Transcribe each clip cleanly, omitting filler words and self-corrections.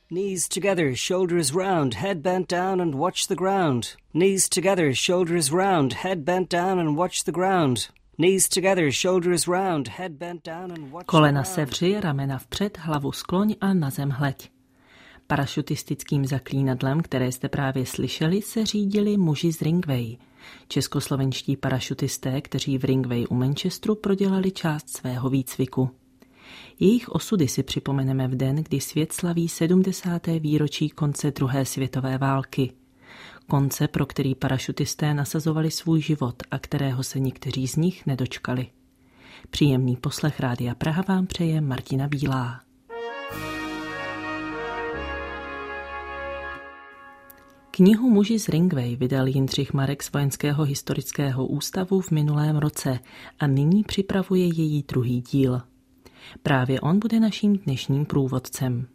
Knees together, shoulders round, head bent down and watch the ground. Knees together, shoulders round, head bent down and watch the ground. Knees together, shoulders round, head bent down and watch Kolena the ground. sevři, ramena vpřed, hlavu skloň a na zem hleď. Parašutistickým zaklínadlem, které jste právě slyšeli, se řídili muži z Ringway. Českoslovenští parašutisté, kteří v Ringway u Manchesteru prodělali část svého výcviku. Jejich osudy si připomeneme v den, kdy svět slaví 70. výročí konce druhé světové války. Konce, pro který parašutisté nasazovali svůj život a kterého se někteří z nich nedočkali. Příjemný poslech Rádia Praha vám přeje Martina Bílá. Knihu Muži z Ringway vydal Jindřich Marek z Vojenského historického ústavu v minulém roce a nyní připravuje její druhý díl. Právě on bude naším dnešním průvodcem.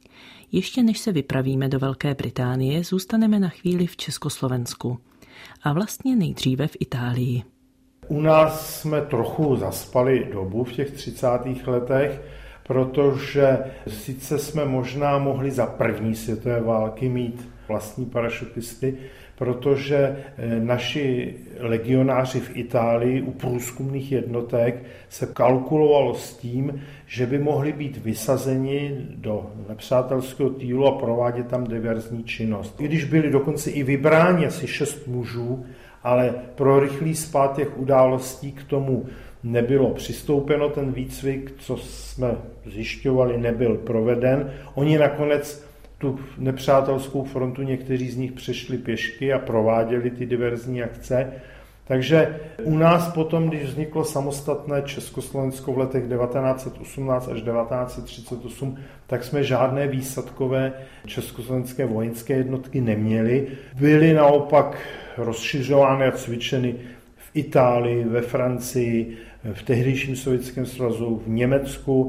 Ještě než se vypravíme do Velké Británie, zůstaneme na chvíli v Československu a vlastně nejdříve v Itálii. U nás jsme trochu zaspali dobu v těch 30. letech, protože sice jsme možná mohli za první světové války mít vlastní parašutisty, protože naši legionáři v Itálii u průzkumných jednotek se kalkulovalo s tím, že by mohli být vysazeni do nepřátelského týlu a provádět tam diverzní činnost. I když byli dokonce i vybráni asi 6 mužů, ale pro rychlý spád těch událostí k tomu nebylo přistoupeno, ten výcvik, co jsme zjišťovali, nebyl proveden. Oni nakonec tu nepřátelskou frontu, někteří z nich přešli pěšky a prováděli ty diverzní akce. Takže u nás potom, když vzniklo samostatné Československo v letech 1918 až 1938, tak jsme žádné výsadkové československé vojenské jednotky neměli. Byly naopak rozšiřovány a cvičeny v Itálii, ve Francii, v tehdejším Sovětském svazu, v Německu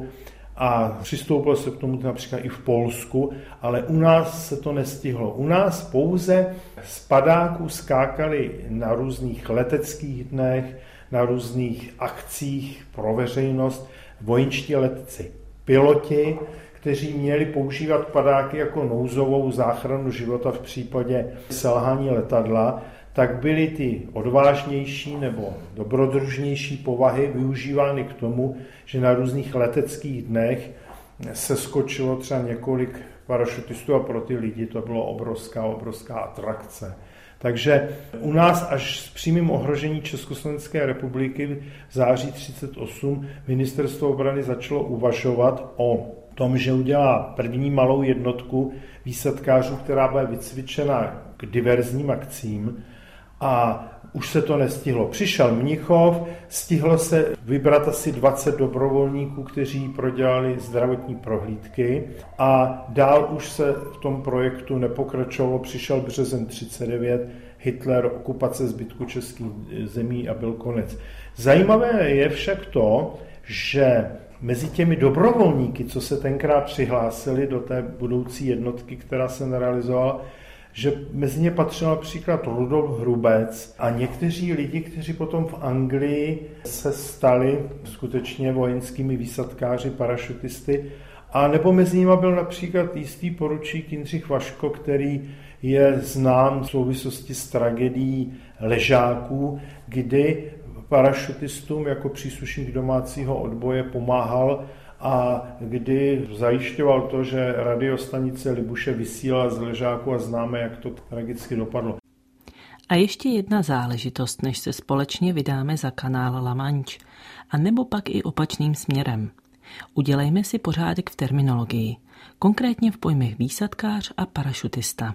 a přistoupilo se k tomu například i v Polsku, ale u nás se to nestihlo. U nás pouze z padáků skákali na různých leteckých dnech, na různých akcích pro veřejnost vojenští letci, piloti, kteří měli používat padáky jako nouzovou záchranu života v případě selhání letadla, tak byly ty odvážnější nebo dobrodružnější povahy využívány k tomu, že na různých leteckých dnech se skočilo třeba několik parašutistů a pro ty lidi to bylo obrovská atrakce. Takže u nás až s přímým ohrožení Československé republiky v září 1938 ministerstvo obrany začalo uvažovat o tom, že udělá první malou jednotku výsadkářů, která bude vycvičena k diverzním akcím, a už se to nestihlo. Přišel Mnichov, stihlo se vybrat asi 20 dobrovolníků, kteří prodělali zdravotní prohlídky a dál už se v tom projektu nepokračovalo. Přišel březen 1939, Hitler, okupace zbytku českých zemí a byl konec. Zajímavé je však to, že mezi těmi dobrovolníky, co se tenkrát přihlásili do té budoucí jednotky, která se nerealizovala, že mezi ně patřil například Rudolf Hrubec a někteří lidi, kteří potom v Anglii se stali skutečně vojenskými výsadkáři, parašutisty, a nebo mezi nimi byl například jistý poručík Jindřich Vaško, který je znám v souvislosti s tragédií Ležáků, kdy parašutistům jako příslušník domácího odboje pomáhal a kdy zajišťoval to, že radiostanice Libuše vysílala z Ležáku a známe, jak to tragicky dopadlo. A ještě jedna záležitost, než se společně vydáme za kanál La Manche, a nebo pak i opačným směrem. Udělejme si pořádek v terminologii, konkrétně v pojmech výsadkář a parašutista.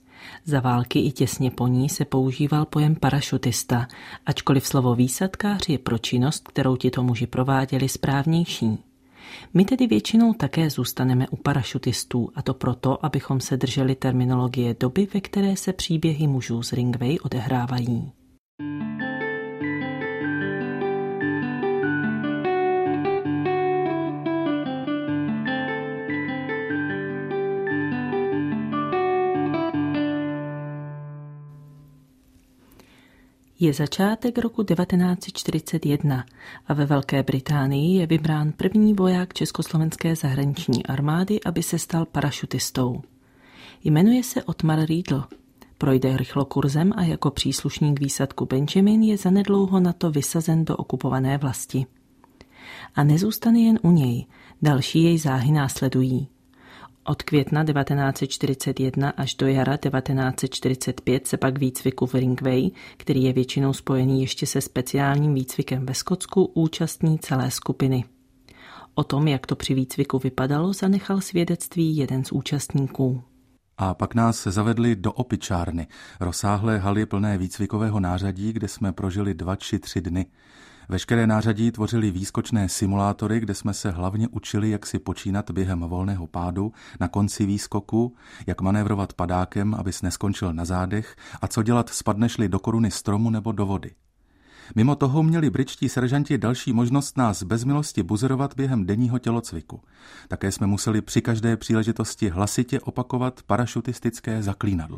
Za války i těsně po ní se používal pojem parašutista, ačkoliv slovo výsadkář je pro činnost, kterou tito muži prováděli, správnější. My tedy většinou také zůstaneme u parašutistů, a to proto, abychom se drželi terminologie doby, ve které se příběhy mužů z Ringway odehrávají. Je začátek roku 1941 a ve Velké Británii je vybrán první voják československé zahraniční armády, aby se stal parašutistou. Jmenuje se Otmar Riedl. Projde rychlokurzem a jako příslušník výsadku Benjamin je zanedlouho na to vysazen do okupované vlasti. A nezůstane jen u něj, další jej záhy následují. Od května 1941 až do jara 1945 se pak výcviku v Ringway, který je většinou spojený ještě se speciálním výcvikem ve Skotsku, účastní celé skupiny. O tom, jak to při výcviku vypadalo, zanechal svědectví jeden z účastníků. A pak nás zavedli do opičárny, rozsáhlé haly plné výcvikového nářadí, kde jsme prožili 2 či 3 dny. Veškeré nářadí tvořily výskočné simulátory, kde jsme se hlavně učili, jak si počínat během volného pádu, na konci výskoku, jak manévrovat padákem, abys neskončil na zádech a co dělat, spadneš-li do koruny stromu nebo do vody. Mimo toho měli britští seržanti další možnost nás bez milosti buzerovat během denního tělocviku. Také jsme museli při každé příležitosti hlasitě opakovat parašutistické zaklínadlo.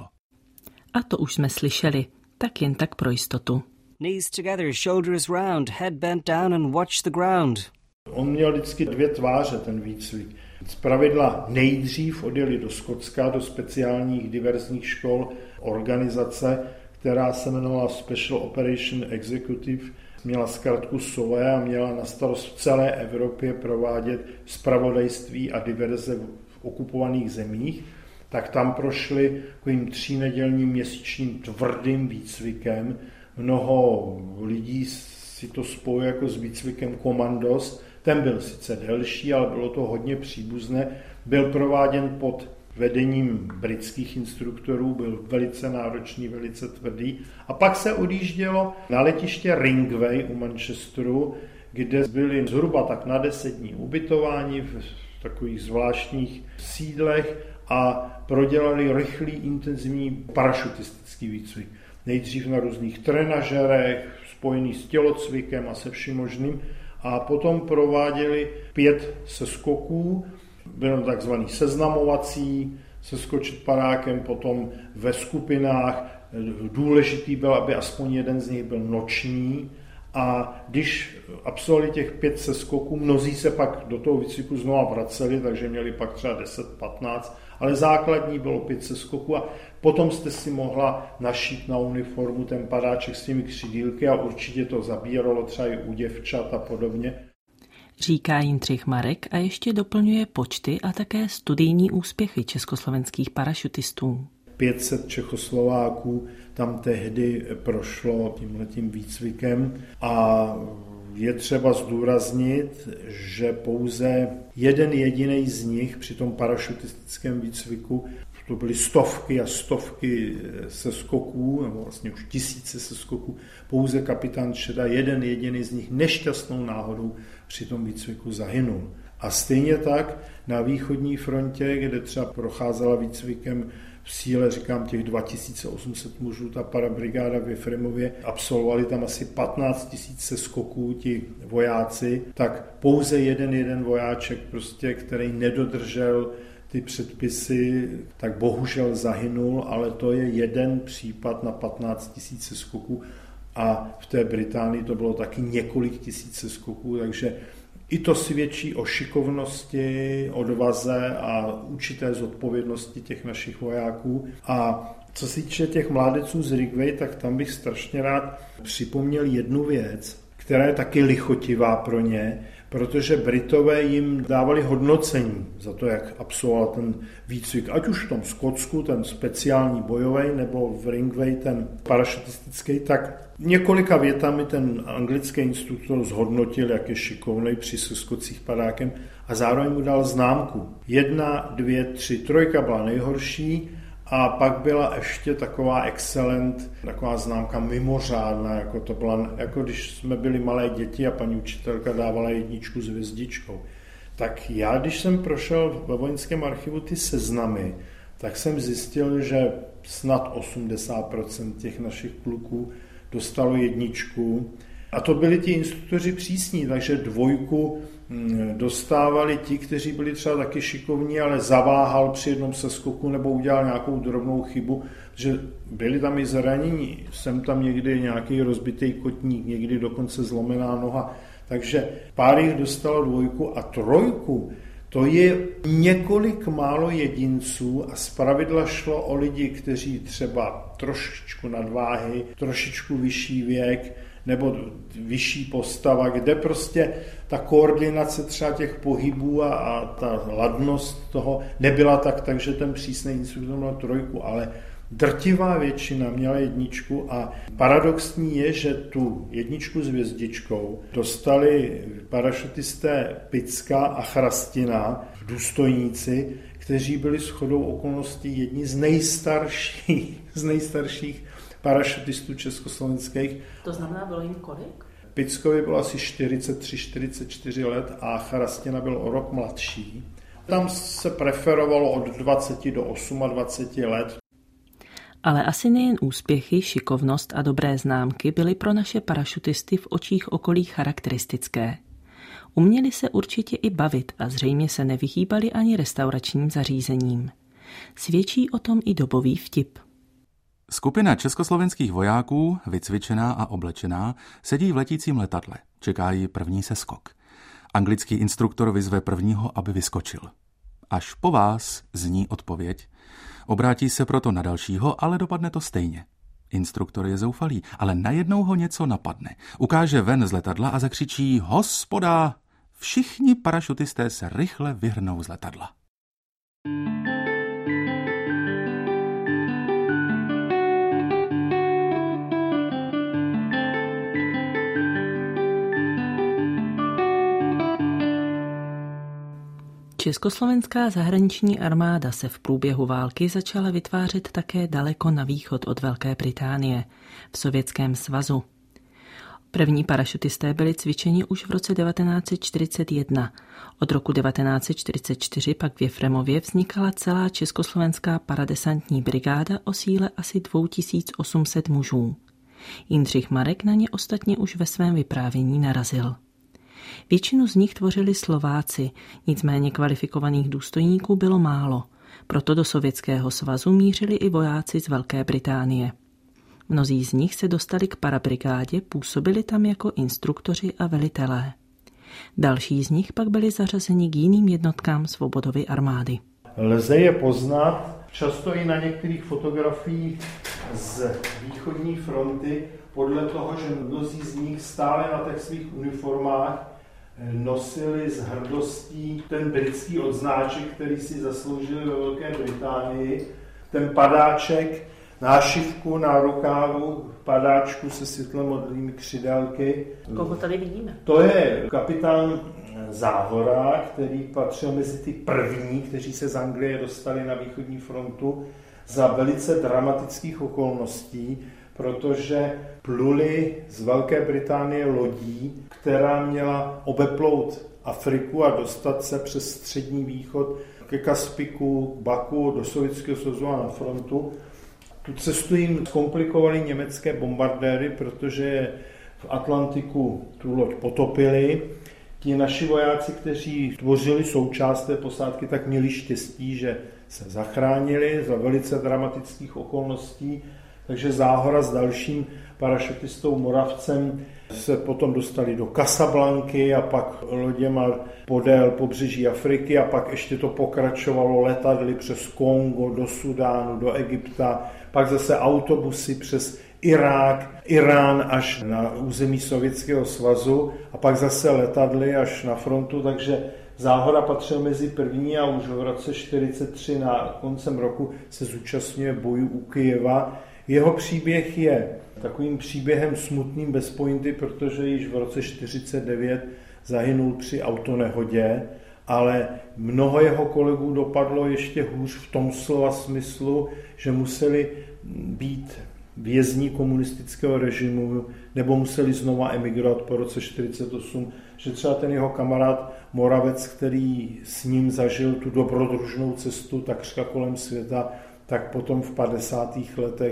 A to už jsme slyšeli, tak jen tak pro jistotu. Knees together, shoulders round, head bent down and watch the ground. On měl vždycky 2 tváře, ten výcvik. Zpravidla nejdřív odjeli do Skotska, do speciálních diverzních škol organizace, která se jmenovala Special Operation Executive, měla zkratku SOE a měla na starost v celé Evropě provádět zpravodajství a diverze v okupovaných zemích, tak tam prošli takovým 3nedělním měsíčním tvrdým výcvikem. Mnoho lidí si to spojuje jako s výcvikem Komandos. Ten byl sice delší, ale bylo to hodně příbuzné. Byl prováděn pod vedením britských instruktorů, byl velice náročný, velice tvrdý. A pak se odjíždělo na letiště Ringway u Manchesteru, kde byli zhruba tak na 10 dní ubytováni v takových zvláštních sídlech a prodělali rychlý, intenzivní parašutistický výcvik. Nejdřív na různých trenažerech, spojený s tělocvikem a se vším možným. A potom prováděli 5 seskoků, byl takzvaný seznamovací, seskočit padákem, potom ve skupinách. Důležitý byl, aby aspoň jeden z nich byl noční. A když absolvovali těch 5 seskoků, mnozí se pak do toho výcviku znova vraceli, takže měli pak třeba 10-15, ale základní bylo 5 seskoků a potom jste si mohla našít na uniformu ten padáček s těmi křidílky a určitě to zabíralo třeba i u děvčat a podobně. Říká Jindřich Marek a ještě doplňuje počty a také studijní úspěchy československých parašutistů. 500 Čechoslováků tam tehdy prošlo tímhletím výcvikem a je třeba zdůraznit, že pouze jeden jediný z nich při tom parašutistickém výcviku, to byly stovky a stovky seskoků, nebo vlastně už tisíce seskoků, pouze kapitán Šeda, jeden jediný z nich nešťastnou náhodou při tom výcviku zahynul. A stejně tak na východní frontě, kde třeba procházela výcvikem v síle, říkám, těch 2800 mužů, ta parabrigáda v Jefremově, absolvovali tam asi 15 000 seskoků ti vojáci, tak pouze jeden vojáček, prostě, který nedodržel ty předpisy, tak bohužel zahynul, ale to je jeden případ na 15 000 seskoků a v té Británii to bylo taky několik tisíc seskoků, takže i to svědčí o šikovnosti, odvaze a určité zodpovědnosti těch našich vojáků. A co se týče těch mládeců z Ringway, tak tam bych strašně rád připomněl jednu věc, která je taky lichotivá pro ně, protože Britové jim dávali hodnocení za to, jak absolvoval ten výcvik, ať už v tom Skotsku, ten speciální bojový, nebo v Ringway, ten parašutistický, tak několika větami ten anglický instruktor zhodnotil, jak je šikovnej při seskocích padákem a zároveň mu dal známku. 1, 2, 3, 3 byla nejhorší a pak byla ještě taková excellent, taková známka mimořádná, jako to byla, jako když jsme byli malé děti a paní učitelka dávala 1 s hvězdičkou. Tak já, když jsem prošel ve vojenském archivu ty seznamy, tak jsem zjistil, že snad 80% těch našich kluků dostalo 1. A to byli ti instruktoři přísní, takže 2 dostávali ti, kteří byli třeba taky šikovní, ale zaváhal při jednom seskoku nebo udělal nějakou drobnou chybu, že byli tam i zranění, jsem tam někdy nějaký rozbitý kotník, někdy dokonce zlomená noha, takže pár jich dostalo 2 a 3, to je několik málo jedinců a zpravidla šlo o lidi, kteří třeba trošičku nadváhy, trošičku vyšší věk nebo vyšší postava, kde prostě ta koordinace třeba těch pohybů a ta ladnost toho nebyla takže ten přísný instruktor měl 3, ale drtivá většina měla 1 a paradoxní je, že tu 1 s hvězdičkou dostali parašutisté Picka a Chrastina, důstojníci, kteří byli shodou okolností jedni z nejstarších parašutistů československých. To znamená, bylo jim kolik? Pickovi bylo asi 43-44 let a Chrastina byl o rok mladší. Tam se preferovalo od 20 do 28 let. Ale asi nejen úspěchy, šikovnost a dobré známky byly pro naše parašutisty v očích okolí charakteristické. Uměli se určitě i bavit a zřejmě se nevyhýbali ani restauračním zařízením. Svědčí o tom i dobový vtip. Skupina československých vojáků, vycvičená a oblečená, sedí v letícím letadle. Čeká jí první seskok. Anglický instruktor vyzve prvního, aby vyskočil. Až po vás, zní odpověď. Obrátí se proto na dalšího, ale dopadne to stejně. Instruktor je zoufalý, ale najednou ho něco napadne. Ukáže ven z letadla a zakřičí: Hospoda! Všichni parašutisté se rychle vyhrnou z letadla. Československá zahraniční armáda se v průběhu války začala vytvářet také daleko na východ od Velké Británie, v Sovětském svazu. První parašutisté byli cvičeni už v roce 1941. Od roku 1944 pak v Jefremově vznikala celá československá paradesantní brigáda o síle asi 2800 mužů. Jindřich Marek na ně ostatně už ve svém vyprávění narazil. Většinu z nich tvořili Slováci, nicméně kvalifikovaných důstojníků bylo málo, proto do Sovětského svazu mířili i vojáci z Velké Británie. Mnozí z nich se dostali k parabrigádě, působili tam jako instruktoři a velitelé. Další z nich pak byli zařazeni k jiným jednotkám Svobodovy armády. Lze je poznat často i na některých fotografiích z východní fronty, podle toho, že mnozí z nich stále na těch svých uniformách nosili s hrdostí ten britský odznáček, který si zasloužili ve Velké Británii, ten padáček, nášivku na rukávu, padáčku se světlemodrými křidélky. Koho tady vidíme? To je kapitán Záhora, který patřil mezi ty první, kteří se z Anglie dostali na východní frontu za velice dramatických okolností, protože pluli z Velké Británie lodí, která měla obeplout Afriku a dostat se přes střední východ ke Kaspiku, Baku, do Sovětského svazu a na frontu. Tu cestu jim komplikovaly německé bombardéry, protože v Atlantiku tu loď potopili. Ti naši vojáci, kteří tvořili součást té posádky, tak měli štěstí, že se zachránili za velice dramatických okolností. Takže Záhora s dalším parašutistou Moravcem se potom dostali do Casablanky a pak loděma podél pobřeží Afriky a pak ještě to pokračovalo letadly přes Kongo, do Sudánu, do Egypta, pak zase autobusy přes Irák, Irán až na území Sovětského svazu a pak zase letadly až na frontu, takže Záhora patřil mezi první a už v roce 1943 na koncem roku se zúčastňuje bojů u Kyjeva. Jeho příběh je takovým příběhem smutným bez pointy, protože již v roce 1949 zahynul při autonehodě, ale mnoho jeho kolegů dopadlo ještě hůř v tom slova smyslu, že museli být vězni komunistického režimu nebo museli znova emigrovat po roce 1948, že třeba ten jeho kamarád Moravec, který s ním zažil tu dobrodružnou cestu takřka kolem světa, tak potom v 50. letech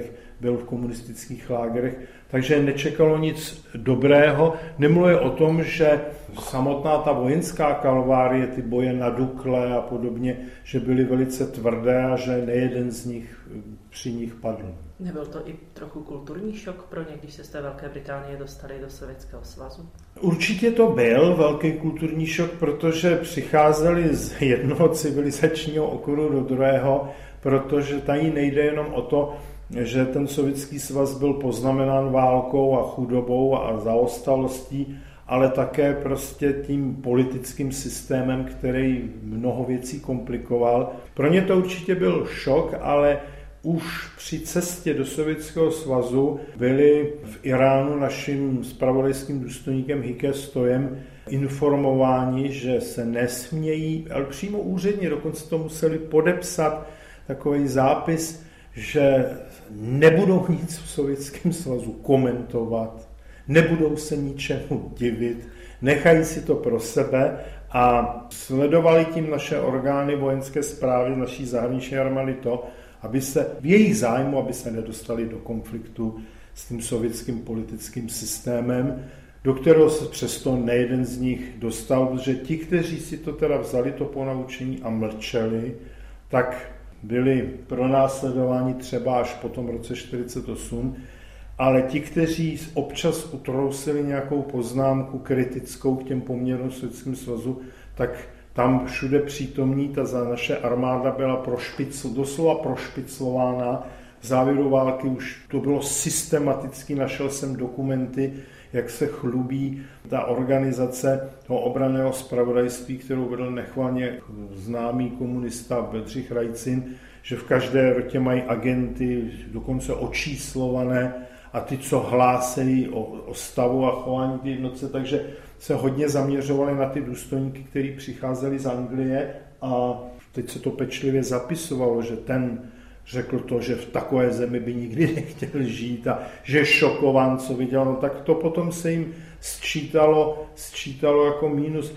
byl v komunistických lágrech, takže nečekalo nic dobrého. Nemluvě o tom, že samotná ta vojenská kalvárie, ty boje na Dukle a podobně, že byly velice tvrdé a že nejeden z nich při nich padl. Nebyl to i trochu kulturní šok pro ně, když se z té Velké Británie dostali do Sovětského svazu? Určitě to byl velký kulturní šok, protože přicházeli z jednoho civilizačního okruhu do druhého, protože tady nejde jenom o to, že ten Sovětský svaz byl poznamenán válkou a chudobou a zaostalostí, ale také prostě tím politickým systémem, který mnoho věcí komplikoval. Pro ně to určitě byl šok, ale už při cestě do Sovětského svazu byli v Iránu naším zpravodajským důstojníkem Hike Stojem informováni, že se nesmějí, ale přímo úředně, dokonce to museli podepsat takový zápis, že nebudou nic v Sovětském svazu komentovat, nebudou se ničemu divit, nechají si to pro sebe a sledovali tím naše orgány vojenské správy, naší zahraniční armády to, aby se v jejich zájmu, aby se nedostali do konfliktu s tím sovětským politickým systémem, do kterého se přesto nejeden z nich dostal, protože ti, kteří si to teda vzali to ponaučení a mlčeli, tak byli pronásledováni třeba až po tom roce 1948, ale ti, kteří občas utrousili nějakou poznámku kritickou k těm poměrům v Sovětském svazu, tak tam všude přítomní, ta naše armáda byla doslova prošpiclována. V závěru války už to bylo systematicky, našel jsem dokumenty, jak se chlubí ta organizace toho obranného zpravodajství, kterou vedl nechvalně známý komunista Bedřich Rajcin, že v každé rotě mají agenty, dokonce očíslované, a ty, co hlásí o stavu a chování té jednotce, takže se hodně zaměřovali na ty důstojníky, kteří přicházeli z Anglie a teď se to pečlivě zapisovalo, že ten řekl to, že v takové zemi by nikdy nechtěl žít a že je šokován, co viděl, no tak to potom se jim sčítalo jako mínus.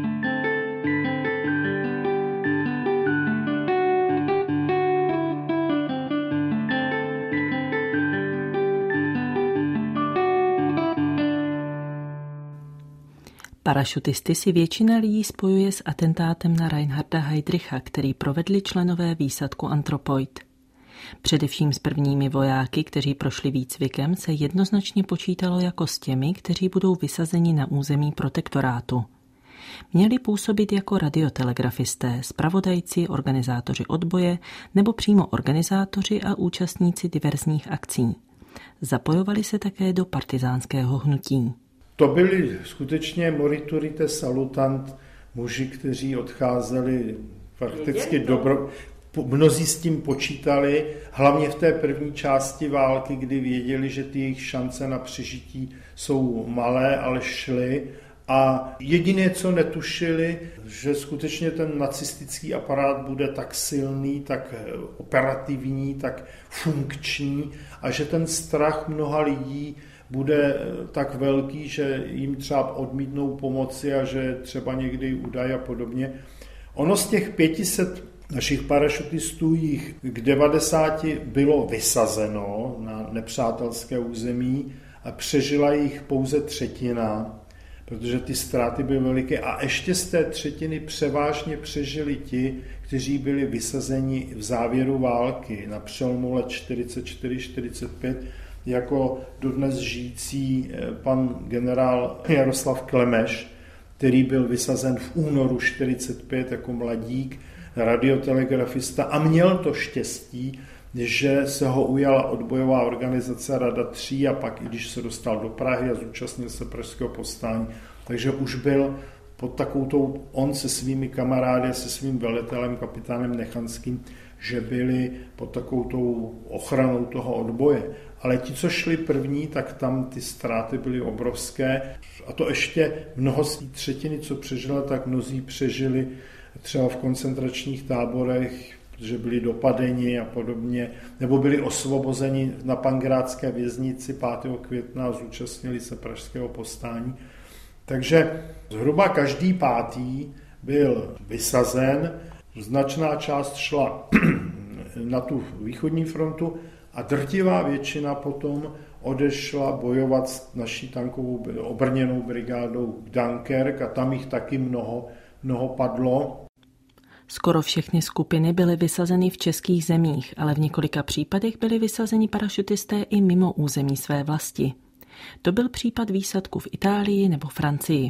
Parašutisty si většina lidí spojuje s atentátem na Reinharda Heydricha, který provedli členové výsadku Anthropoid. Především s prvními vojáky, kteří prošli výcvikem, se jednoznačně počítalo jako s těmi, kteří budou vysazeni na území protektorátu. Měli působit jako radiotelegrafisté, zpravodajci, organizátoři odboje nebo přímo organizátoři a účastníci diverzních akcí. Zapojovali se také do partizánského hnutí. To byli skutečně moriturite salutant, muži, kteří odcházeli fakticky mnozí s tím počítali, hlavně v té první části války, kdy věděli, že ty jejich šance na přežití jsou malé, ale šly. A jediné, co netušili, že skutečně ten nacistický aparát bude tak silný, tak operativní, tak funkční a že ten strach mnoha lidí bude tak velký, že jim třeba odmítnou pomoci a že třeba někdy udají a podobně. Ono z těch 500 našich parašutistů jich k 90 bylo vysazeno na nepřátelské území a přežila jich pouze třetina, protože ty ztráty byly veliké a ještě z té třetiny převážně přežili ti, kteří byli vysazeni v závěru války na přelomu let 44-45, jako dodnes žijící pan generál Jaroslav Klemeš, který byl vysazen v únoru 45 jako mladík, radiotelegrafista a měl to štěstí, že se ho ujala odbojová organizace Rada 3 a pak, i když se dostal do Prahy a zúčastnil se pražského povstání, takže už byl pod takovou, on se svými kamarády, se svým velitelem, kapitánem Nechanským, že byli pod takovou ochranou toho odboje. Ale ti, co šli první, tak tam ty ztráty byly obrovské. A to ještě mnoho z té třetiny, co přežila, tak mnozí přežili třeba v koncentračních táborech, protože byli dopadeni a podobně, nebo byli osvobozeni na Pankrátské věznici 5. května a zúčastnili se pražského povstání. Takže zhruba každý pátý byl vysazen, značná část šla na tu východní frontu a drtivá většina potom odešla bojovat s naší tankovou obrněnou brigádou Dunkerque a tam jich taky mnoho padlo. Skoro všechny skupiny byly vysazeny v českých zemích, ale v několika případech byli vysazeni parašutisté i mimo území své vlasti. To byl případ výsadku v Itálii nebo Francii.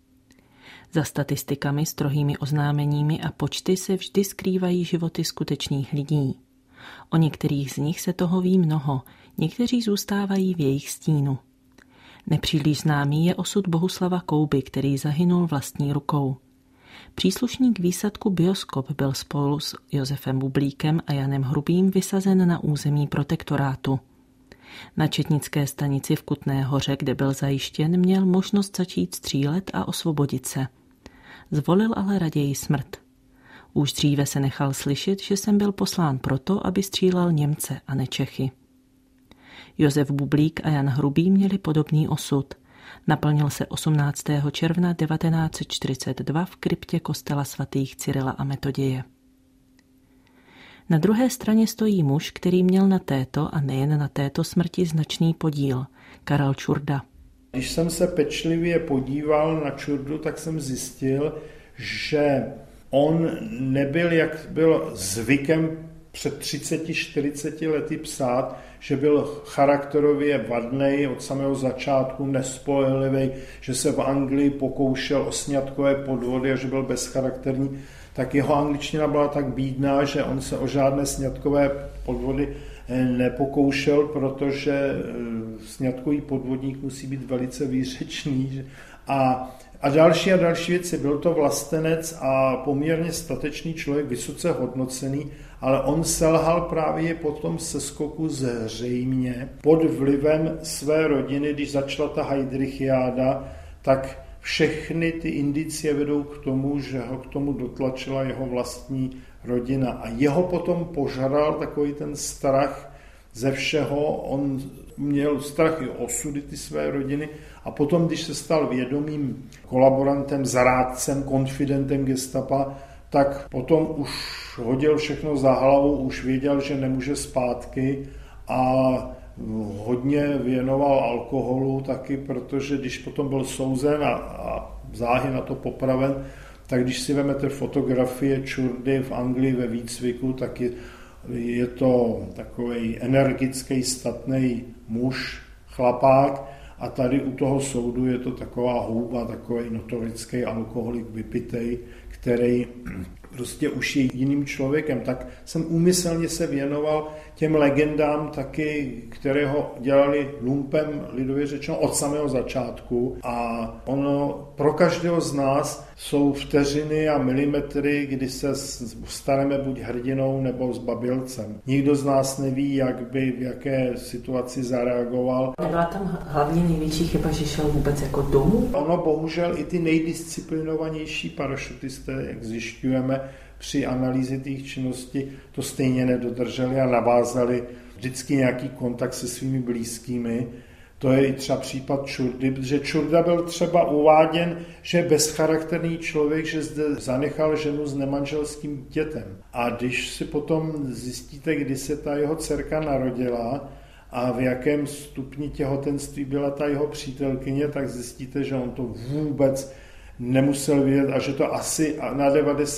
Za statistikami, strohými oznámeními a počty se vždy skrývají životy skutečných lidí. O některých z nich se toho ví mnoho, někteří zůstávají v jejich stínu. Nepříliš známý je osud Bohuslava Kouby, který zahynul vlastní rukou. Příslušník výsadku Bioskop byl spolu s Josefem Bublíkem a Janem Hrubým vysazen na území protektorátu. Na četnické stanici v Kutné Hoře, kde byl zajištěn, měl možnost začít střílet a osvobodit se. Zvolil ale raději smrt. Už dříve se nechal slyšet, že jsem byl poslán proto, aby střílel Němce a ne Čechy. Josef Bublík a Jan Hrubý měli podobný osud. Naplnil se 18. června 1942 v kryptě kostela svatých Cyrila a Metoděje. Na druhé straně stojí muž, který měl na této a nejen na této smrti značný podíl, Karel Čurda. Když jsem se pečlivě podíval na Čurdu, tak jsem zjistil, že on nebyl, jak byl zvykem před 30-40 lety psát, že byl charakterově vadnej od samého začátku, nespolehlivý, že se v Anglii pokoušel o sňatkové podvody a že byl bezcharakterní, tak jeho angličtina byla tak bídná, že on se o žádné sňatkové podvody nepokoušel, protože sňatkový podvodník musí být velice výřečný. A další věci. Byl to vlastenec a poměrně statečný člověk, vysoce hodnocený, ale on selhal právě po tom seskoku zřejmě pod vlivem své rodiny, když začala ta Heydrichiáda, tak všechny ty indicie vedou k tomu, že ho k tomu dotlačila jeho vlastní rodina. A jeho potom požral takový ten strach ze všeho, on měl strach i o osudy ty své rodiny a potom, když se stal vědomým kolaborantem, zrádcem, konfidentem gestapa, tak potom už hodil všechno za hlavu, už věděl, že nemůže zpátky a hodně věnoval alkoholu taky, protože když potom byl souzen a záhy na to popraven, tak když si vezmete fotografie Čurdy v Anglii ve výcviku, tak je to takový energický, statný muž, chlapák a tady u toho soudu je to taková houba, takový notorický alkoholik vypitej, který prostě už je jiným člověkem. Tak jsem úmyslně se věnoval těm legendám taky, které ho dělali lumpem, lidově řečeno, od samého začátku. A ono pro každého z nás jsou vteřiny a milimetry, kdy se staneme buď hrdinou nebo zbabělcem. Nikdo z nás neví, jak by v jaké situaci zareagoval. Nebyla tam hlavně největší chyba, že šel vůbec jako domů? Ono bohužel i ty nejdisciplinovanější parašutisté, jak zjišťujeme při analýze těch činností, to stejně nedodrželi a navázali vždycky nějaký kontakt se svými blízkými. To je i třeba případ Čurdy, protože Čurda byl třeba uváděn, že je bezcharakterný člověk, že zde zanechal ženu s nemanželským dětem. A když si potom zjistíte, kdy se ta jeho dcerka narodila a v jakém stupni těhotenství byla ta jeho přítelkyně, tak zjistíte, že on to vůbec nemusel vědět a že to asi na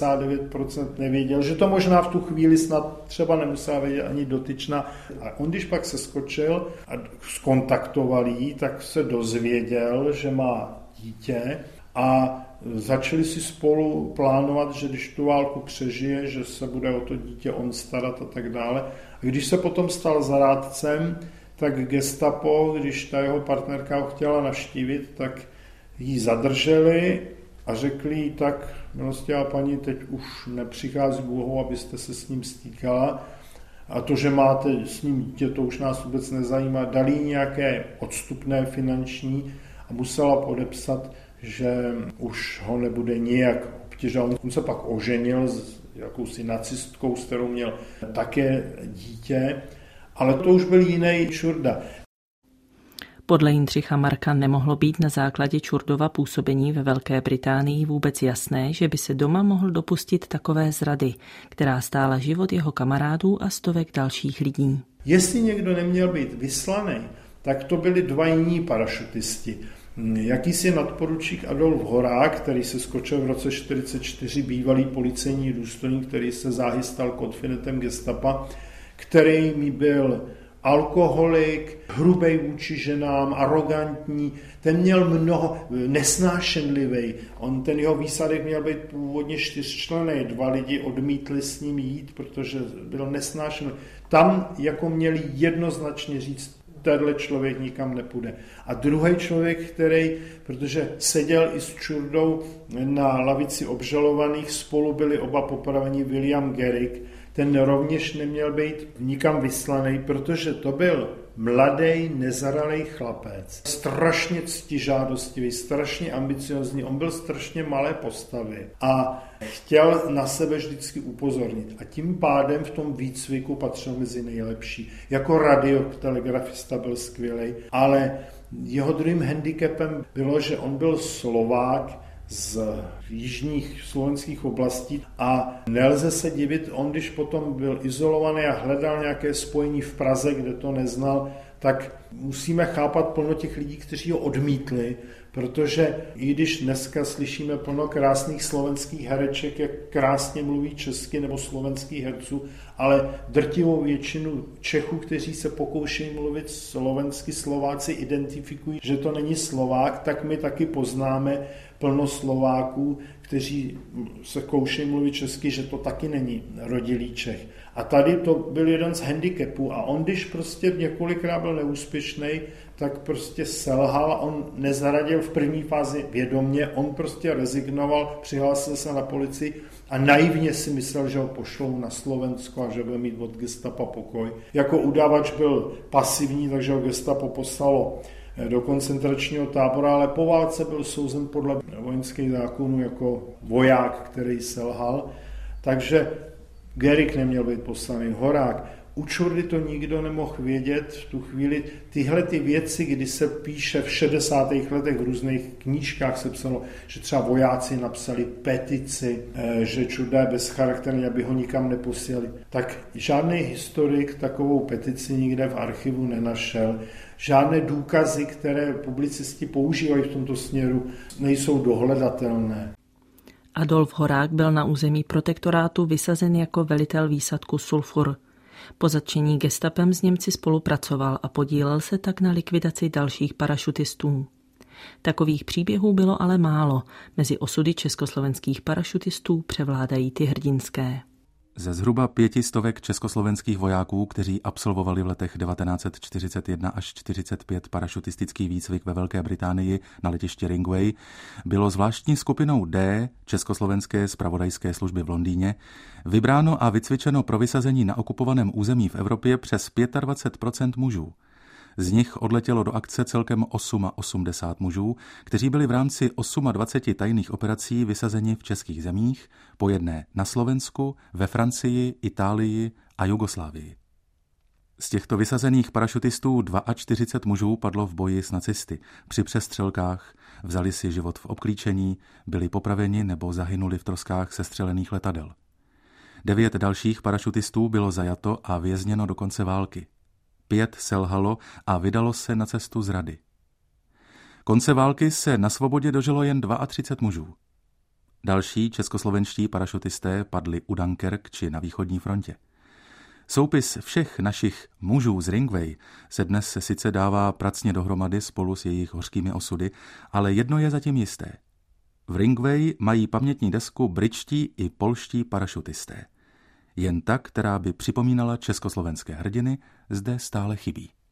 99% nevěděl, že to možná v tu chvíli snad třeba nemusela vědět ani dotyčná. A on, když pak se skočil a skontaktoval jí, tak se dozvěděl, že má dítě a začali si spolu plánovat, že když tu válku přežije, že se bude o to dítě on starat a tak dále. A když se potom stal zrádcem, tak gestapo, když ta jeho partnerka ho chtěla navštívit, tak jí zadrželi a řekli jí tak, milostivá paní, teď už nepřichází v úvahu, abyste se s ním stýkala a to, že máte s ním dítě, to už nás vůbec nezajímá. Dali jí nějaké odstupné finanční a musela podepsat, že už ho nebude nijak obtěžovat. On se pak oženil s jakousi nacistkou, s kterou měl také dítě, ale to už byl jiný Čurda. Podle Jindřicha Marka nemohlo být na základě Čurdova působení ve Velké Británii vůbec jasné, že by se doma mohl dopustit takové zrady, která stála život jeho kamarádů a stovek dalších lidí. Jestli někdo neměl být vyslaný, tak to byli dva jiní parašutisti. Jakýsi nadporučík Adolf Horák, který se skočil v roce 1944, bývalý policejní důstojník, který se záhy stal konfidentem gestapa, který mi byl alkoholik, hrubej vůči ženám, arrogantní, ten měl mnoho, nesnášenlivý. Ten jeho výsadek měl být původně 4členný, 2 lidi odmítli s ním jít, protože byl nesnášenlivý. Tam jako měli jednoznačně říct, tenhle člověk nikam nepůjde. A druhý člověk, který, protože seděl i s Čurdou na lavici obžalovaných, spolu byli oba popraveni, William Garrick, ten rovněž neměl být nikam vyslaný, protože to byl mladý, nezralý chlapec. Strašně ctižádostivý, strašně ambiciozní, on byl strašně malé postavy a chtěl na sebe vždycky upozornit. A tím pádem v tom výcviku patřil mezi nejlepší. Jako radiotelegrafista byl skvělý, ale jeho druhým handicapem bylo, že on byl Slovák z jižních slovenských oblastí a nelze se divit, on když potom byl izolovaný a hledal nějaké spojení v Praze, kde to neznal, tak musíme chápat plno těch lidí, kteří ho odmítli, protože i když dneska slyšíme plno krásných slovenských hereček, jak krásně mluví česky nebo slovenských herců, ale drtivou většinu Čechů, kteří se pokoušejí mluvit slovensky, Slováci identifikují, že to není Slovák, tak my taky poznáme plno Slováků, kteří se koušejí mluvit česky, že to taky není rodilý Čech. A tady to byl jeden z handicapů a on, když prostě několikrát byl neúspěšný, tak prostě selhal, on nezaradil v první fázi vědomě, on prostě rezignoval, přihlásil se na policii a naivně si myslel, že ho pošlou na Slovensko a že bude mít od gestapa pokoj. Jako udavač byl pasivní, takže ho gestapo poslalo do koncentračního tábora, ale po válce byl souzen podle vojenských zákonů jako voják, který selhal. Takže Garrick neměl být poslaný, Horák. U Čurdy to nikdo nemohl vědět v tu chvíli. Tyhle ty věci, kdy se píše v 60. letech v různých knížkách se psalo, že třeba vojáci napsali petici, že Čurda je bezcharakterní, aby ho nikam neposílali. Tak žádný historik takovou petici nikde v archivu nenašel. Žádné důkazy, které publicisti používají v tomto směru, nejsou dohledatelné. Adolf Horák byl na území protektorátu vysazen jako velitel výsadku Sulfur. Po zatčení gestapem s Němci spolupracoval a podílel se tak na likvidaci dalších parašutistů. Takových příběhů bylo ale málo. Mezi osudy československých parašutistů převládají ty hrdinské. Ze zhruba 500 československých vojáků, kteří absolvovali v letech 1941 až 1945 parašutistický výcvik ve Velké Británii na letišti Ringway, bylo zvláštní skupinou D Československé zpravodajské služby v Londýně vybráno a vycvičeno pro vysazení na okupovaném území v Evropě přes 25% mužů. Z nich odletělo do akce celkem 80 mužů, kteří byli v rámci 28 tajných operací vysazeni v českých zemích, po jedné na Slovensku, ve Francii, Itálii a Jugoslávii. Z těchto vysazených parašutistů 42 mužů padlo v boji s nacisty. Při přestřelkách vzali si život v obklíčení, byli popraveni nebo zahynuli v troskách sestřelených letadel. 9 dalších parašutistů bylo zajato a vězněno do konce války. 5 selhalo a vydalo se na cestu zrady. Konce války se na svobodě dožilo jen 32 mužů. Další českoslovenští parašutisté padli u Dunkerque či na východní frontě. Soupis všech našich mužů z Ringway se dnes sice dává pracně dohromady spolu s jejich hořkými osudy, ale jedno je zatím jisté. V Ringway mají pamětní desku britští i polští parašutisté. Jen ta, která by připomínala československé hrdiny, zde stále chybí.